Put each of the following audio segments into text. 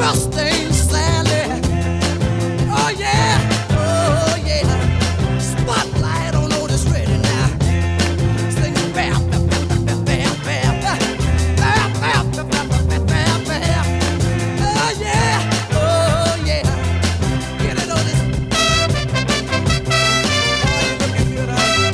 Rusty Sally. Oh yeah, oh yeah. Spotlight on Otis Redding now. Sing bam, bam, bam, bam, bam, bam, bam, bam, bam, bam, bam, bam. Oh yeah, oh yeah. Get it, Otis. Oh, you looking good,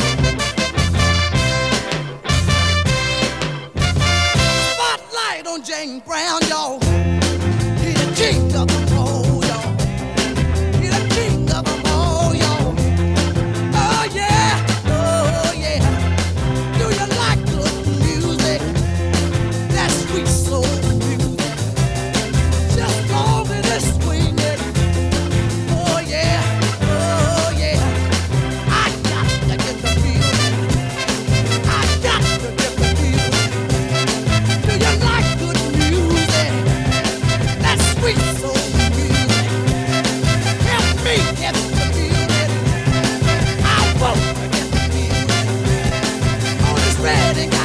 Spotlight on James Brown, y'all. He the king of the roll, y'all. He the king of them all, y'all. Oh yeah, oh yeah. Do you like good music? That sweet soul music. Just long as it's swinging. Oh yeah, oh yeah. I got to get the feeling. I got to get the feeling. Do you like good music? That sweet soul music. Help me get the feeling. I want to get the feeling. On this ready.